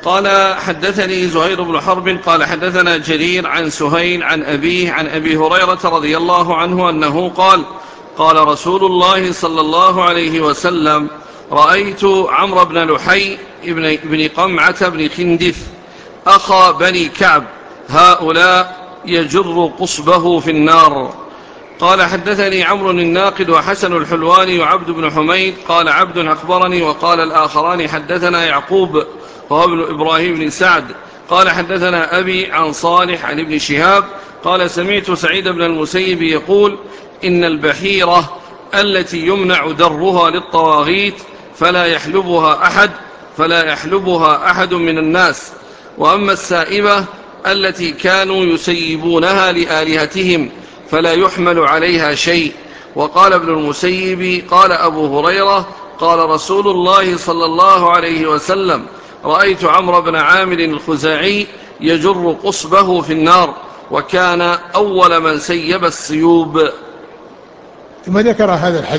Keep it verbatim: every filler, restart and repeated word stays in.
قال حدثني زهير بن حرب قال حدثنا جرير عن سهيل عن أبيه عن أبي هريرة رضي الله عنه أنه قال قال رسول الله صلى الله عليه وسلم رأيت عمرو بن لحي بن, بن قمعة بن خندف أخا بني كعب هؤلاء يجر قصبه في النار. قال حدثني عمرو الناقد وحسن الحلواني وعبد بن حميد قال عبد أخبرني وقال الآخران حدثنا يعقوب وهو ابن إبراهيم بن سعد قال حدثنا أبي عن صالح عن ابن شهاب قال سمعت سعيد بن المسيب يقول إن البحيرة التي يمنع درها للطواغيت فلا يحلبها أحد فلا يحلبها أحد من الناس، وأما السائبة التي كانوا يسيبونها لآلهتهم فلا يحمل عليها شيء. وقال ابن المسيب قال أبو هريرة قال رسول الله صلى الله عليه وسلم رأيت عمرو بن عامر الخزاعي يجر قصبه في النار وكان أول من سيب السيوب. ثم ذكر هذا الحديث